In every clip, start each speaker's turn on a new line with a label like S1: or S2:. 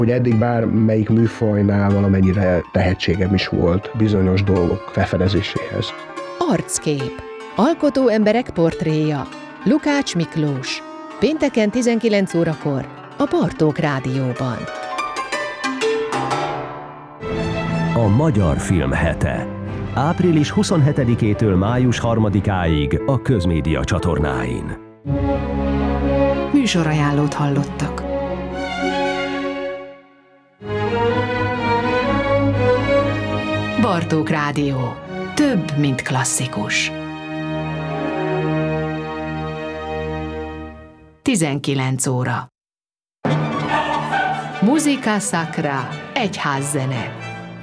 S1: hogy eddig bármelyik műfajnál valamennyire tehetségem is volt bizonyos dolgok felfedezéséhez.
S2: Arckép. Alkotó emberek portréja. Lukács Miklós. Pénteken 19 órakor a Bartók Rádióban.
S3: A Magyar Film Hete. Április 27-től május 3-áig a Közmédia csatornáin.
S4: Műsorajánlót hallottak. Bartók Rádió. Több, mint klasszikus. 19 óra. Musica Sacra. Egyházzene.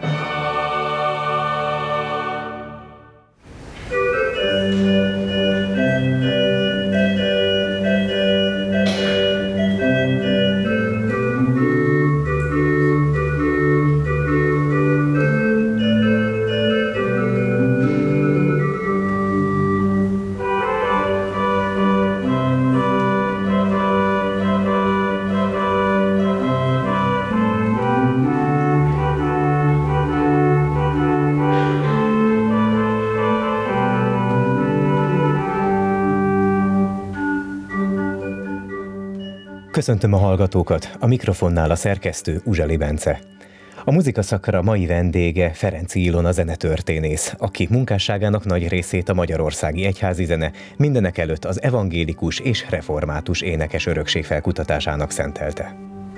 S5: Köszöntöm a hallgatókat, a mikrofonnál a szerkesztő Uzseli Bence. A Musica Sacra mai vendége Ferenczy Ilona zenetörténész, aki munkásságának nagy részét a magyarországi egyházi zene, mindenekelőtt az evangélikus és református énekes örökség felkutatásának szentelte.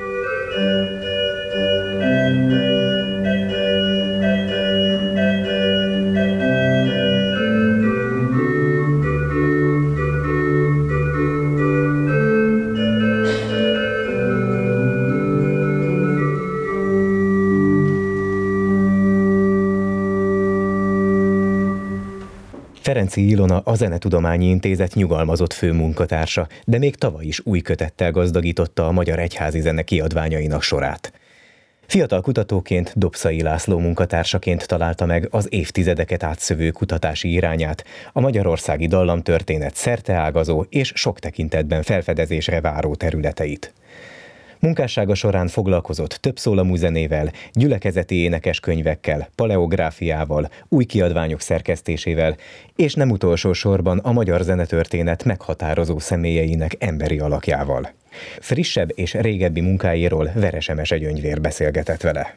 S5: Ferenczy Ilona a Zenetudományi Intézet nyugalmazott főmunkatársa, de még tavaly is új kötettel gazdagította a magyar egyházi zene kiadványainak sorát. Fiatal kutatóként, Dobszai László munkatársaként találta meg az évtizedeket átszövő kutatási irányát, a magyarországi dallamtörténet szerteágazó és sok tekintetben felfedezésre váró területeit. Munkássága során foglalkozott több szólamú zenével, gyülekezeti énekeskönyvekkel, paleográfiával, új kiadványok szerkesztésével, és nem utolsó sorban a magyar zenetörténet meghatározó személyeinek emberi alakjával. Frissebb és régebbi munkáiról Veres Emese Gyöngyvér beszélgetett vele.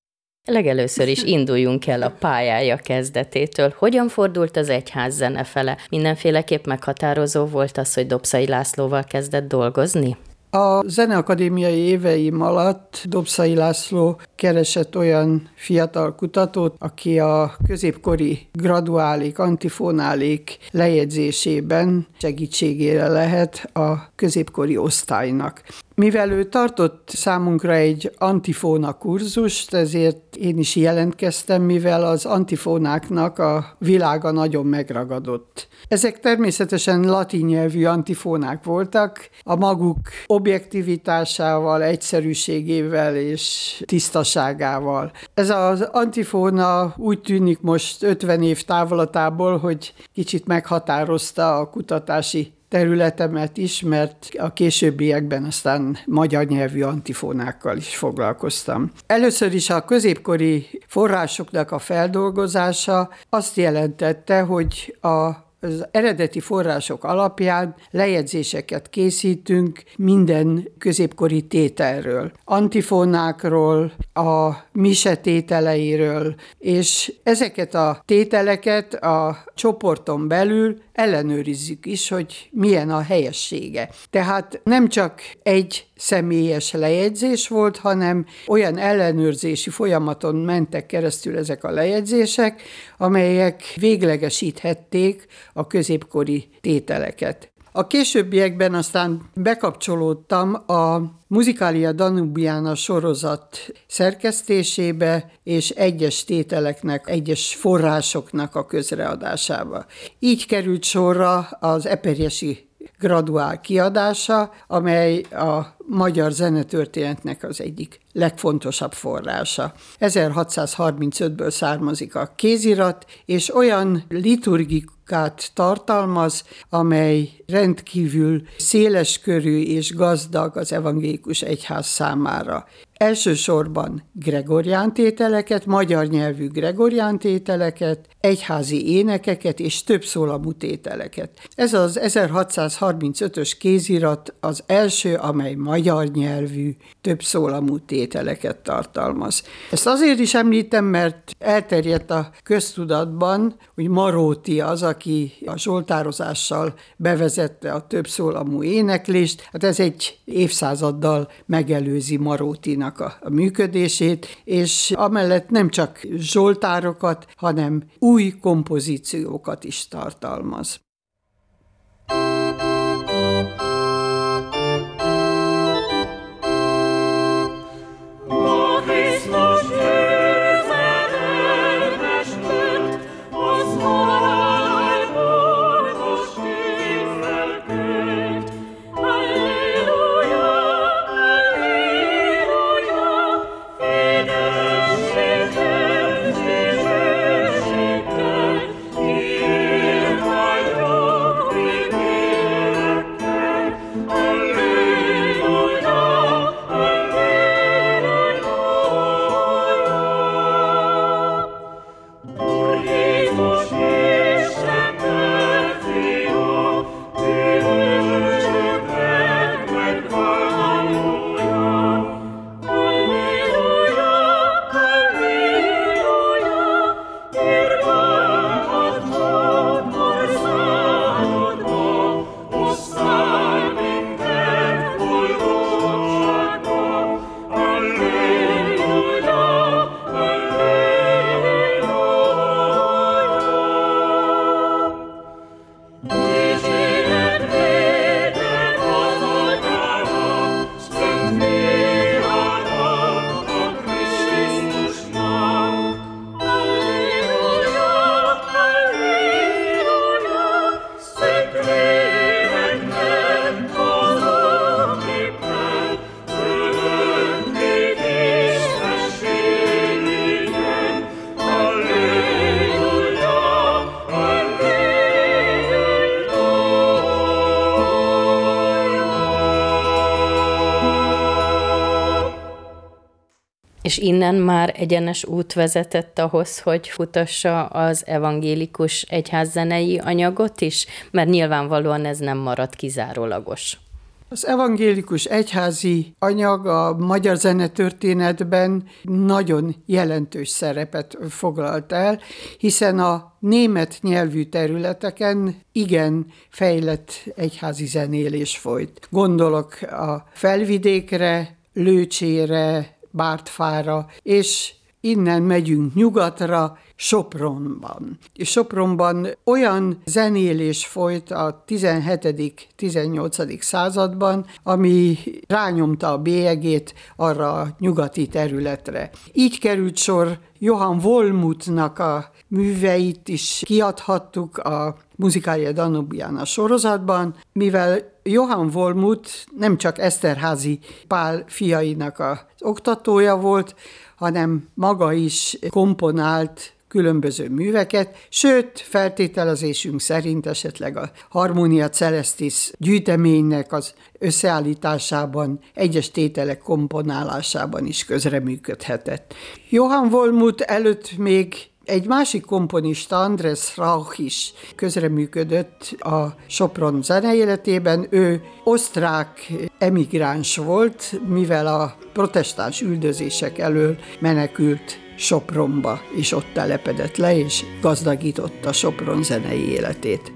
S6: Legelőször is induljunk el a pályája kezdetétől. Hogyan fordult az egyház zene fele? Mindenféleképp meghatározó volt az, hogy Dobszai Lászlóval kezdett dolgozni?
S7: A zeneakadémiai éveim alatt Dobszai László keresett olyan fiatal kutatót, aki a középkori graduálék, antifonálék lejegyzésében segítségére lehet a középkori osztálynak. Mivel ő tartott számunkra egy antifóna kurzust, ezért én is jelentkeztem, mivel az antifónáknak a világa nagyon megragadott. Ezek természetesen latin nyelvű antifónák voltak, a maguk objektivitásával, egyszerűségével és tisztaságával. Ez az antifóna úgy tűnik most 50 év távlatából, hogy kicsit meghatározta a kutatási területemet is, mert a későbbiekben aztán magyar nyelvű antifónákkal is foglalkoztam. Először is a középkori forrásoknak a feldolgozása azt jelentette, hogy az eredeti források alapján lejegyzéseket készítünk minden középkori tételről, antifónákról, a mise tételeiről, és ezeket a tételeket a csoporton belül ellenőrizzük is, hogy milyen a helyessége. Tehát nem csak egy személyes lejegyzés volt, hanem olyan ellenőrzési folyamaton mentek keresztül ezek a lejegyzések, amelyek véglegesíthették a középkori tételeket. A későbbiekben aztán bekapcsolódtam a Musicalia Danubiana sorozat szerkesztésébe és egyes tételeknek, egyes forrásoknak a közreadásába. Így került sorra az eperjesi graduál kiadása, amely a magyar zenetörténetnek az egyik legfontosabb forrása. 1635-ből származik a kézirat, és olyan liturgikát tartalmaz, amely rendkívül széleskörű és gazdag az evangélikus egyház számára. elsősorban gregorián tételeket, magyar nyelvű gregorián tételeket, egyházi énekeket és többszólamú tételeket. Ez az 1635-ös kézirat az első, amely magyar nyelvű többszólamú tételeket tartalmaz. Ezt azért is említem, mert elterjedt a köztudatban, hogy Maróti az, aki a zsoltározással bevezette a többszólamú éneklést. Hát ez egy évszázaddal megelőzi Marótinak a működését, és amellett nem csak zsoltárokat, hanem új kompozíciókat is tartalmaz.
S6: És innen már egyenes út vezetett ahhoz, hogy futassa az evangélikus egyházzenei anyagot is? Mert nyilvánvalóan ez nem maradt kizárólagos.
S7: Az evangélikus egyházi anyag a magyar zenetörténetben nagyon jelentős szerepet foglalt el, hiszen a német nyelvű területeken igen fejlett egyházi zenélés folyt. Gondolok a Felvidékre, Lőcsére, Bártfára, és innen megyünk nyugatra, Sopronban. És Sopronban olyan zenélés folyt a 17.-18. században, ami rányomta a bélyegét arra a nyugati területre. Így került sor Johann Wolmuthnak a műveit is kiadhattuk a Musicalia Danubiana sorozatban, mivel Johann Wolmuth nem csak Eszterházy Pál fiainak az oktatója volt, hanem maga is komponált különböző műveket, sőt, feltételezésünk szerint esetleg a Harmonia Celestis gyűjteménynek az összeállításában, egyes tételek komponálásában is közreműködhetett. Johann Wolmuth előtt még egy másik komponista, Andres Rauch is közreműködött a Sopron zeneéletében. Ő osztrák emigráns volt, mivel a protestáns üldözések elől menekült Sopronba, és ott telepedett le, és gazdagította Sopron zenei életét.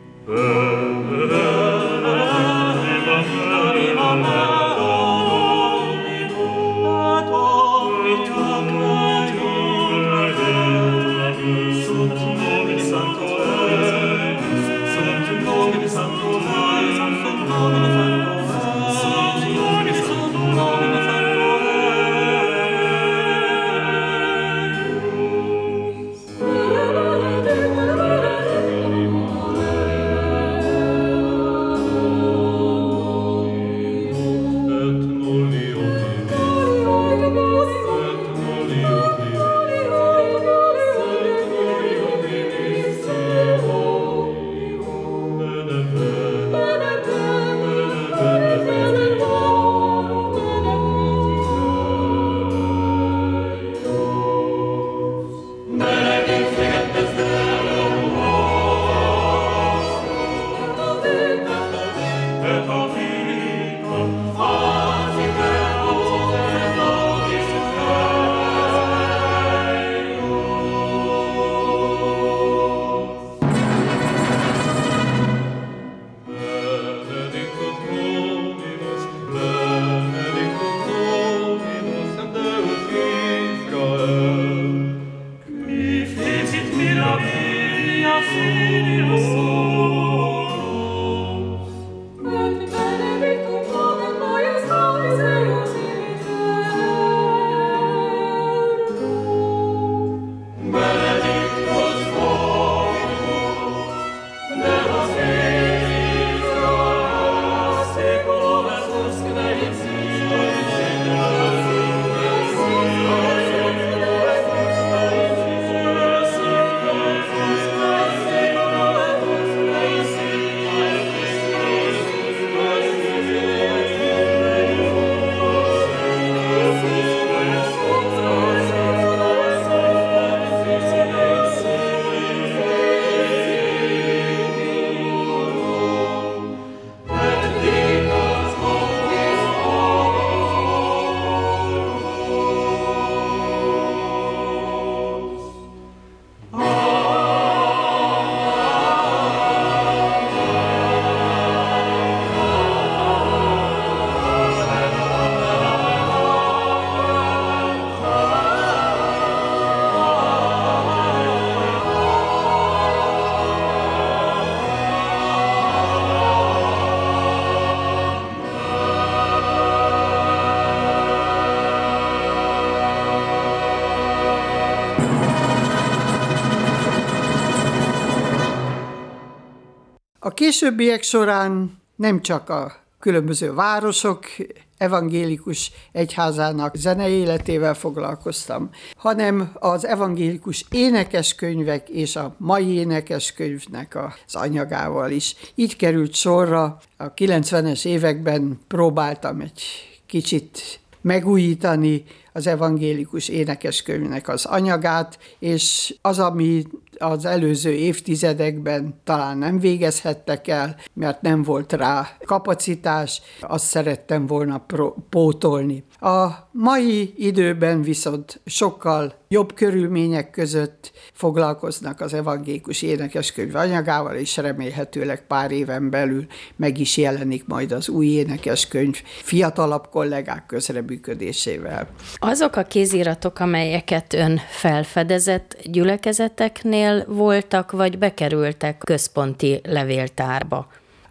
S7: A későbbiek során nem csak a különböző városok evangélikus egyházának zenei életével foglalkoztam, hanem az evangélikus énekeskönyvek és a mai énekeskönyvnek az anyagával is. Így került sorra, a 90-es években próbáltam egy kicsit megújítani az evangélikus énekeskönyvnek az anyagát, és az, ami az előző évtizedekben talán nem végezhettek el, mert nem volt rá kapacitás, azt szerettem volna pótolni. A mai időben viszont sokkal jobb körülmények között foglalkoznak az evangélikus énekeskönyv anyagával, és remélhetőleg pár éven belül meg is jelenik majd az új énekeskönyv fiatalabb kollégák közreműködésével.
S6: Azok a kéziratok, amelyeket ön felfedezett, gyülekezeteknél voltak, vagy bekerültek központi levéltárba?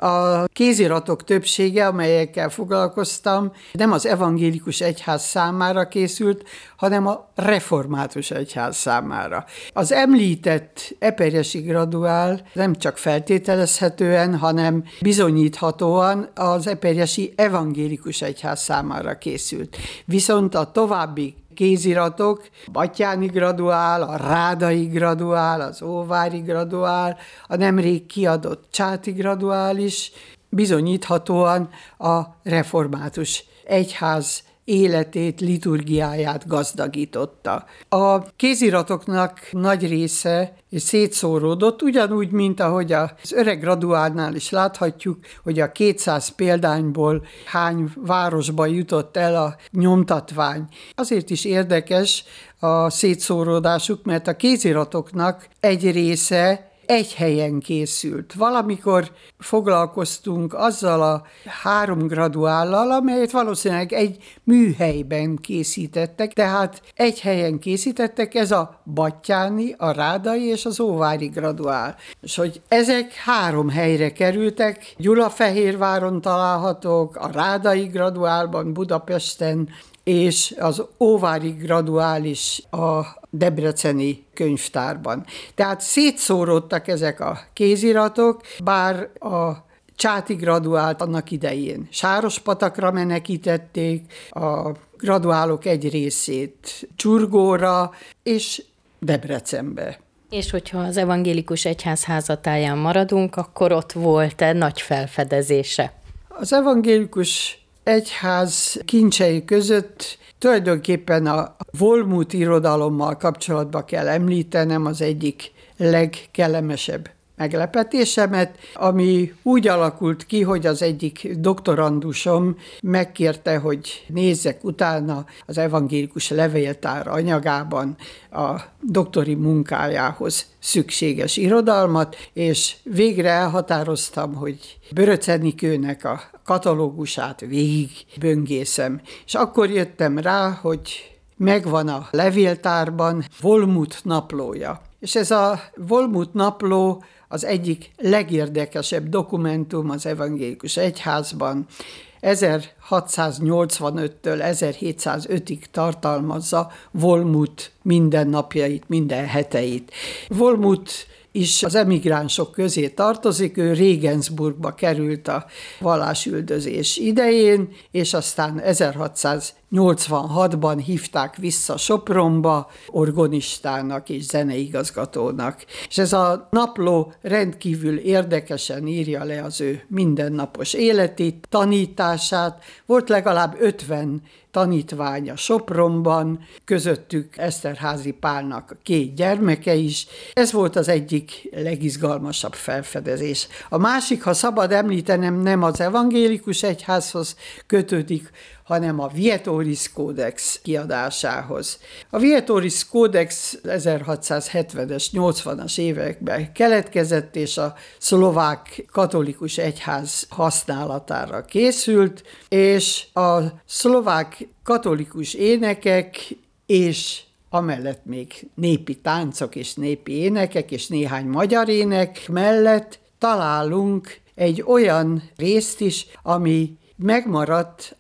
S7: A kéziratok többsége, amelyekkel foglalkoztam, nem az evangélikus egyház számára készült, hanem a református egyház számára. Az említett eperjesi graduál nem csak feltételezhetően, hanem bizonyíthatóan az eperjesi evangélikus egyház számára készült. Viszont a további kéziratok, a batthyáni graduál, a rádai graduál, az óvári graduál, a nemrég kiadott csáti graduál is bizonyíthatóan a református egyház életét, liturgiáját gazdagította. A kéziratoknak nagy része szétszóródott, ugyanúgy, mint ahogy az öreg graduálnál is láthatjuk, hogy a 200 példányból hány városba jutott el a nyomtatvány. Azért is érdekes a szétszóródásuk, mert a kéziratoknak egy része egy helyen készült. Valamikor foglalkoztunk azzal a 3 graduállal, amelyet valószínűleg egy műhelyben készítettek, tehát egy helyen készítettek, ez a batthyáni, a rádai és az óvári graduál. És hogy ezek 3 helyre kerültek, Gyulafehérváron találhatók, a rádai graduálban Budapesten, és az óvári graduál is a debreceni könyvtárban. Tehát szétszóródtak ezek a kéziratok, bár a csáti graduált annak idején Sárospatakra menekítették, a graduálok egy részét Csurgóra és Debrecenbe.
S6: És hogyha az evangélikus egyház házatáján maradunk, akkor ott volt-e nagy felfedezése?
S7: Az evangélikus egyház kincsei között tulajdonképpen a Volmut irodalommal kapcsolatban kell említenem az egyik legkellemesebb meglepetésemet, ami úgy alakult ki, hogy az egyik doktorandusom megkérte, hogy nézzek utána az evangélikus levéltár anyagában a doktori munkájához szükséges irodalmat, és végre elhatároztam, hogy Böröcz Enikőnek a katalógusát végig böngészem. És akkor jöttem rá, hogy megvan a levéltárban Volmut naplója. És ez a Volmut napló az egyik legérdekesebb dokumentum az evangélikus egyházban. 1685-től 1705-ig tartalmazza Volmut mindennapjait, minden heteit. Volmut is az emigránsok közé tartozik, ő Regensburgba került a vallásüldözés idején, és aztán 1686-ban hívták vissza Sopronba orgonistának és zeneigazgatónak. És ez a napló rendkívül érdekesen írja le az ő mindennapos életét, tanítását. Volt legalább 50 tanítványa Sopronban, közöttük Eszterházy Pálnak 2 gyermeke is. Ez volt az egyik legizgalmasabb felfedezés. A másik, ha szabad említenem, nem az evangélikus egyházhoz kötődik, hanem a Vietoris Kódex kiadásához. A Vietoris Kódex 1670-es, 80-as években keletkezett, és a szlovák katolikus egyház használatára készült, és a szlovák katolikus énekek és amellett még népi táncok és népi énekek és néhány magyar ének mellett találunk egy olyan részt is, ami megmaradt a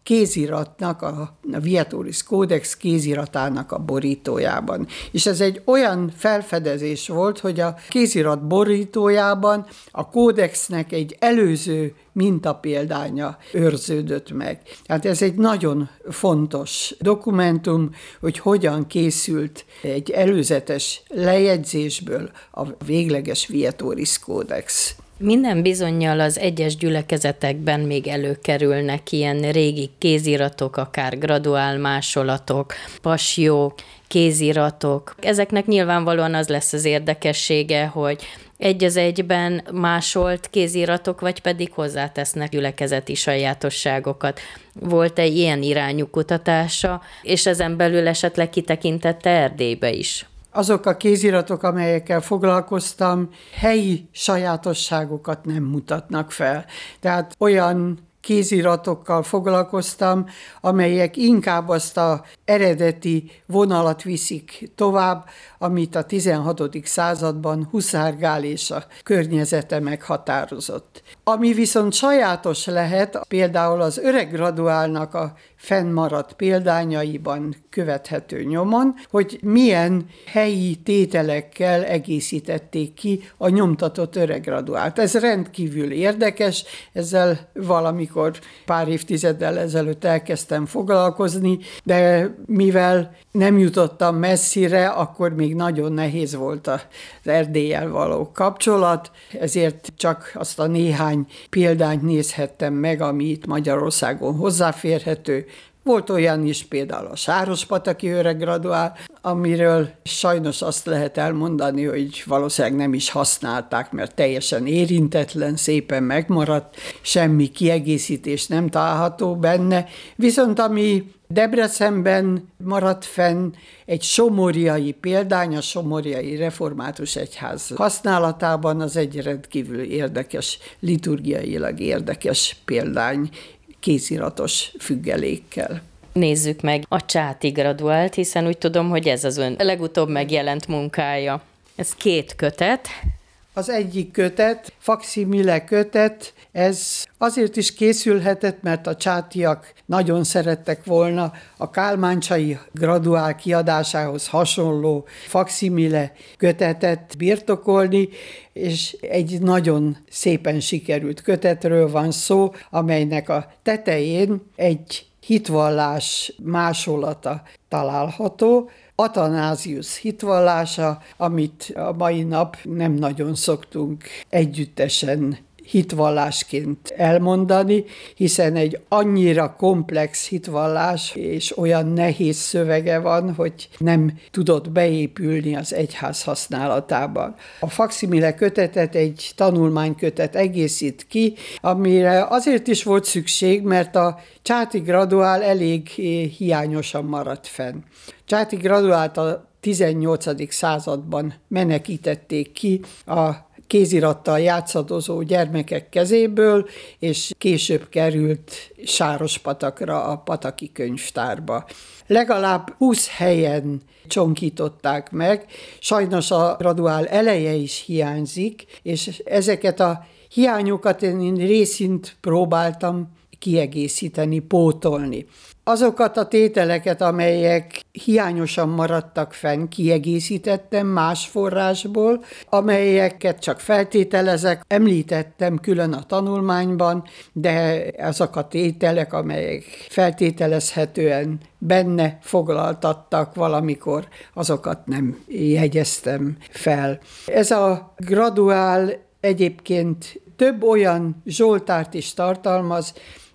S7: kéziratnak, a Vietoris Codex kéziratának a borítójában. És ez egy olyan felfedezés volt, hogy a kézirat borítójában a kódexnek egy előző mintapéldánya őrződött meg. Tehát ez egy nagyon fontos dokumentum, hogy hogyan készült egy előzetes lejegyzésből a végleges Vietoris Codex.
S6: Minden bizonnyal az egyes gyülekezetekben még előkerülnek ilyen régi kéziratok, akár graduál másolatok, passió, kéziratok. Ezeknek nyilvánvalóan az lesz az érdekessége, hogy egy az egyben másolt kéziratok, vagy pedig hozzátesznek gyülekezeti sajátosságokat. Volt-e ilyen irányú kutatása, és ezen belül esetleg kitekintette Erdélybe is?
S7: Azok a kéziratok, amelyekkel foglalkoztam, helyi sajátosságokat nem mutatnak fel. Tehát olyan kéziratokkal foglalkoztam, amelyek inkább azt az eredeti vonalat viszik tovább, amit a 16. században Huszár Gál és a környezete meghatározott. Ami viszont sajátos lehet, például az öreg graduálnak a fennmaradt példányaiban követhető nyomon, hogy milyen helyi tételekkel egészítették ki a nyomtatott öreg graduált. Ez rendkívül érdekes, ezzel valamikor pár évtizeddel ezelőtt elkezdtem foglalkozni, de mivel nem jutottam messzire, akkor még nagyon nehéz volt az Erdéllyel való kapcsolat, ezért csak azt a néhány példányt nézhettem meg, ami itt Magyarországon hozzáférhető. Volt olyan is, például a sárospataki öreg graduál, amiről sajnos azt lehet elmondani, hogy valószínűleg nem is használták, mert teljesen érintetlen, szépen megmaradt, semmi kiegészítés nem található benne. Viszont ami Debrecenben maradt fenn, egy somorjai példány, a Somorjai Református Egyház használatában, az egy rendkívül érdekes, liturgiailag érdekes példány, kéziratos függelékkel.
S6: Nézzük meg a Csáti graduált, hiszen úgy tudom, hogy ez az ön legutóbb megjelent munkája. Ez 2 kötet.
S7: Az egyik kötet, fakszimile kötet, ez azért is készülhetett, mert a csátiak nagyon szerettek volna a kálmáncsai graduál kiadásához hasonló fakszimile kötetet birtokolni, és egy nagyon szépen sikerült kötetről van szó, amelynek a tetején egy hitvallás másolata található, Atanázius hitvallása, amit a mai nap nem nagyon szoktunk együttesen hitvallásként elmondani, hiszen egy annyira komplex hitvallás és olyan nehéz szövege van, hogy nem tudott beépülni az egyház használatában. A fakszimile kötetet egy tanulmánykötet egészít ki, amire azért is volt szükség, mert a Csáti graduál elég hiányosan maradt fenn. Csáti graduált a 18. században menekítették ki a kézirattal játszadozó gyermekek kezéből, és később került Sárospatakra, a pataki könyvtárba. Legalább 20 helyen csonkították meg, sajnos a graduál eleje is hiányzik, és ezeket a hiányokat én részint próbáltam kiegészíteni, pótolni. Azokat a tételeket, amelyek hiányosan maradtak fenn, kiegészítettem más forrásból, amelyeket csak feltételezek, említettem külön a tanulmányban, de azok a tételek, amelyek feltételezhetően benne foglaltattak valamikor, azokat nem jegyeztem fel. Ez a graduál egyébként több olyan zsoltárt is tartalmaz,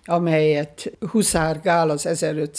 S7: amelyet Huszár Gál az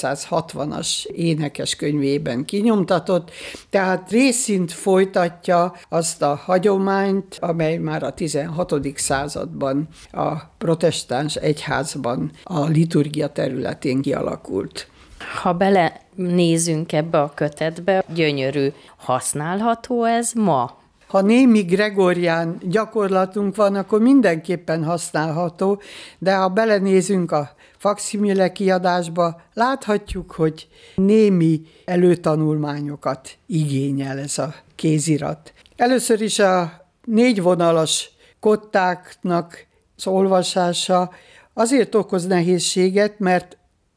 S7: 1560-as énekeskönyvében kinyomtatott, tehát részint folytatja azt a hagyományt, amely már a 16. században a protestáns egyházban a liturgia területén kialakult.
S6: Ha belenézünk ebbe a kötetbe, gyönyörű, használható ez ma?
S7: Ha némi gregorián gyakorlatunk van, akkor mindenképpen használható, de ha belenézünk a fakszimile kiadásba, láthatjuk, hogy némi előtanulmányokat igényel ez a kézirat. Először is a 4 vonalas kottáknak az olvasása azért okoz nehézséget, mert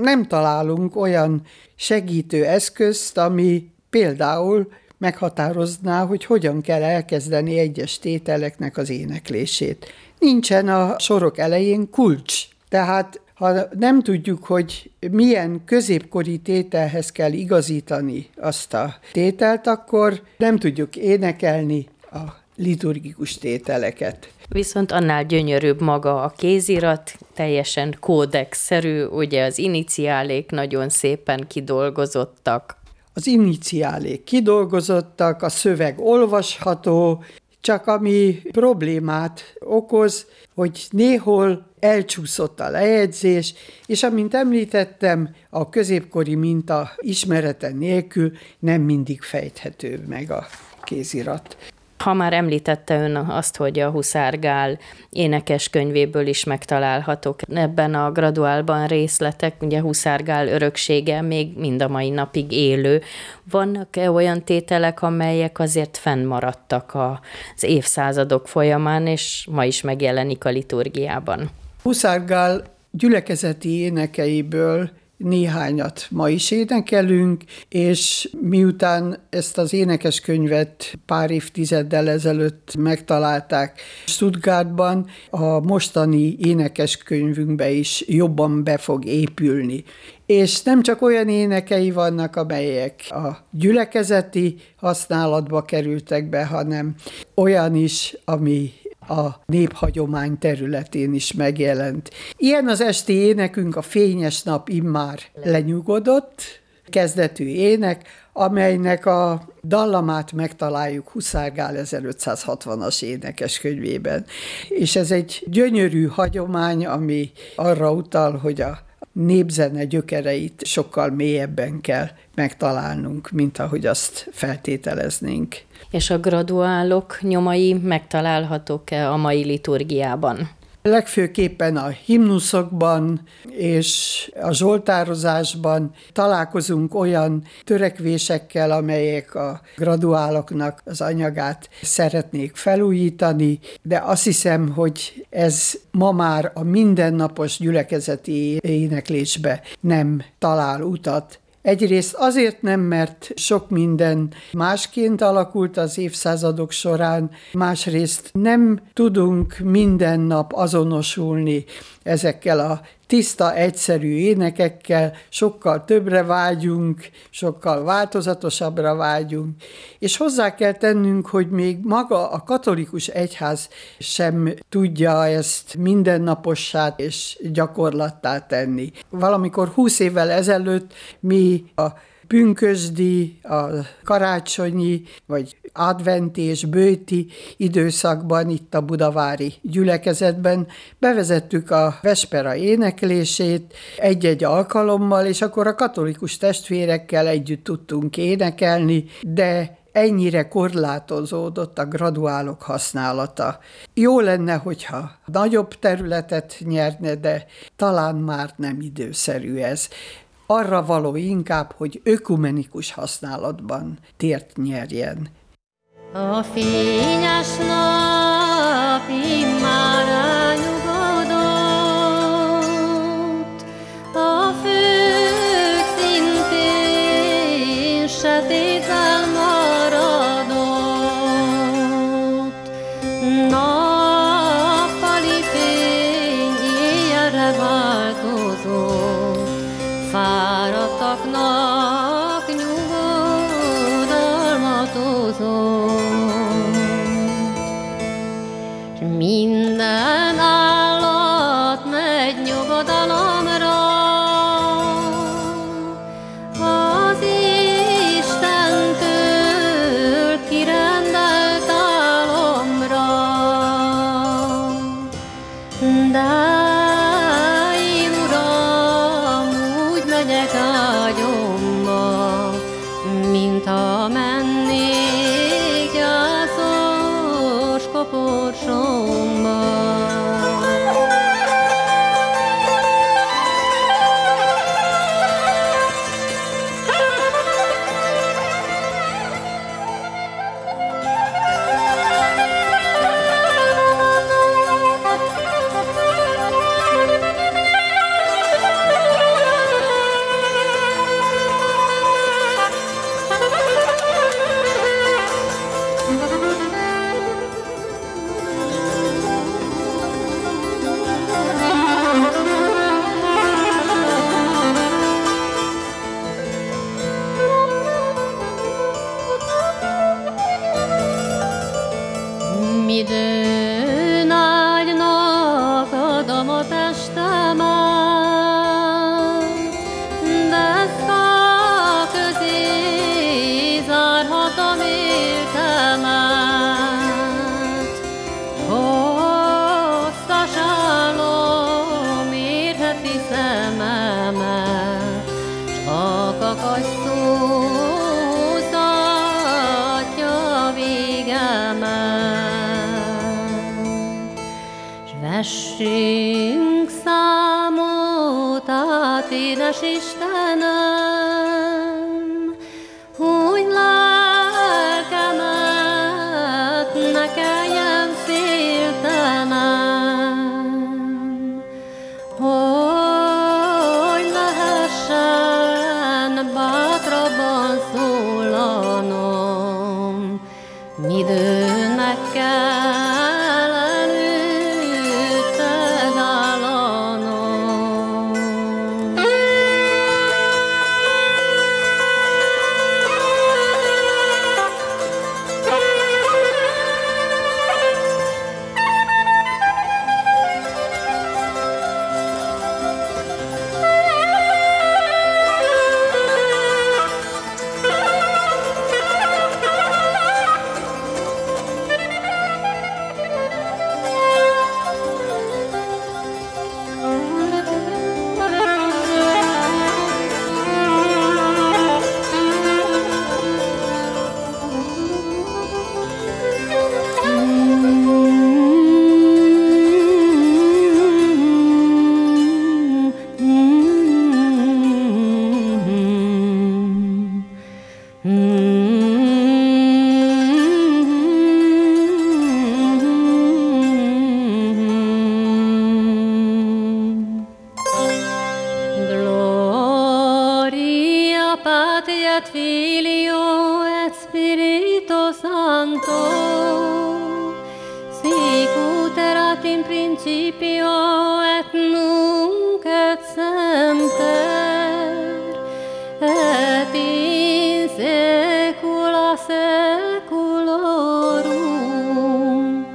S7: nem találunk olyan segítő eszközt, ami például meghatározná, hogy hogyan kell elkezdeni egyes tételeknek az éneklését. Nincsen a sorok elején kulcs, tehát ha nem tudjuk, hogy milyen középkori tételhez kell igazítani azt a tételt, akkor nem tudjuk énekelni a liturgikus tételeket.
S6: Viszont annál gyönyörűbb maga a kézirat, teljesen kódexszerű, ugye az iniciálék nagyon szépen kidolgozottak.
S7: Az iniciálék kidolgozottak, a szöveg olvasható, csak ami problémát okoz, hogy néhol elcsúszott a lejegyzés, és amint említettem, a középkori minta ismerete nélkül nem mindig fejthető meg a kézirat.
S6: Ha már említette ön azt, hogy a Huszár-Gál énekeskönyvéből is megtalálhatók ebben a graduálban részletek, ugye Huszár-Gál öröksége még mind a mai napig élő. Vannak-e olyan tételek, amelyek azért fennmaradtak az évszázadok folyamán, és ma is megjelenik a liturgiában?
S7: Huszár-Gál gyülekezeti énekeiből néhányat ma is énekelünk, és miután ezt az énekeskönyvet pár évtizeddel ezelőtt megtalálták Stuttgartban, a mostani énekeskönyvünkbe is jobban be fog épülni. És nem csak olyan énekei vannak, amelyek a gyülekezeti használatba kerültek be, hanem olyan is, ami a néphagyomány területén is megjelent. Ilyen az esti énekünk, a Fényes nap immár lenyugodott, kezdetű ének, amelynek a dallamát megtaláljuk Huszár-Gál 1560-as énekeskönyvében. És ez egy gyönyörű hagyomány, ami arra utal, hogy a népzene gyökereit sokkal mélyebben kell megtalálnunk, mint ahogy azt feltételeznénk.
S6: És a graduálok nyomai megtalálhatók-e a mai liturgiában?
S7: Legfőképpen a himnuszokban és a zsoltározásban találkozunk olyan törekvésekkel, amelyek a graduáloknak az anyagát szeretnék felújítani, de azt hiszem, hogy ez ma már a mindennapos gyülekezeti éneklésbe nem talál utat. Egyrészt azért nem, mert sok minden másként alakult az évszázadok során, másrészt nem tudunk minden nap azonosulni ezekkel a tiszta, egyszerű énekekkel, sokkal többre vágyunk, sokkal változatosabbra vágyunk, és hozzá kell tennünk, hogy még maga a katolikus egyház sem tudja ezt mindennapossá és gyakorlattá tenni. Valamikor 20 évvel ezelőtt mi a pünkösdi, a karácsonyi, vagy adventi és bőti időszakban, itt a budavári gyülekezetben bevezettük a vespera éneklését egy-egy alkalommal, és akkor a katolikus testvérekkel együtt tudtunk énekelni, de ennyire korlátozódott a graduálok használata. Jó lenne, hogyha nagyobb területet nyerne, de talán már nem időszerű ez. Arra való inkább, hogy ökumenikus használatban tért nyerjen.
S8: A fényes nap immár elnyugodott, a föld szintén sötét elmaradott. Nappali fény éjjelre változott, fáradtaknak nyugodalmat ozott. Minden állat megy nyugodalomra, az Istentől édes Istenem, hogy lelkemet ne kelljen féltenem, hogy lehessen bátrabban szólanom, midőnek kell előtted állanom. Gloria Patri et Filio et Spiritus Sancto, sic ut erat in principio et nunc et semper et in saecula saeculorum.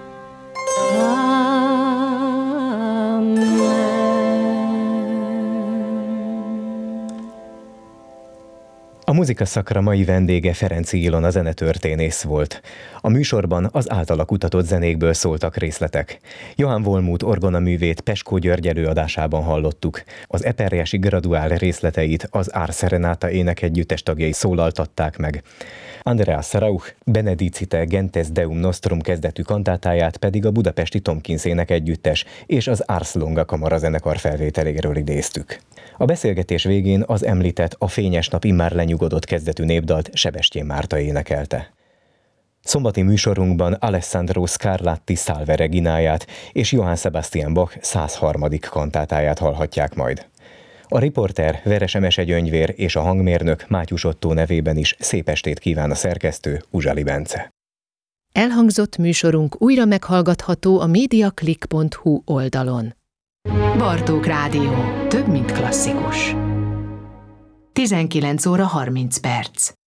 S5: A muzika szakra mai vendége Ferenczy Ilona zenetörténész volt. A műsorban az általa kutatott zenékből szóltak részletek. Johann Wolmuth orgonaművét Peskó György előadásában hallottuk. Az Eperjesi graduál részleteit az Ars Serenata énekegyüttes tagjai szólaltatták meg. Andreas Rauch Benedicite Gentes Deum Nostrum kezdetű kantátáját pedig a budapesti Tomkins énekegyüttes és az Ars Longa kamarazenekar felvételéről idéztük. A beszélgetés végén az említett A fényes nap immár lenyugodott kezdetű népdalt Sebestyén Márta énekelte. Szombati műsorunkban Alessandro Scarlatti Salve Regináját és Johann Sebastian Bach 103. kantátáját hallhatják majd. A riporter Veres Emese Gyöngyvér és a hangmérnök Mátyus Ottó nevében is szép estét kíván a szerkesztő Uzsali Bence.
S2: Elhangzott műsorunk újra meghallgatható a mediaclick.hu oldalon.
S4: Bartók Rádió. Több, mint klasszikus. 19 óra 30 perc.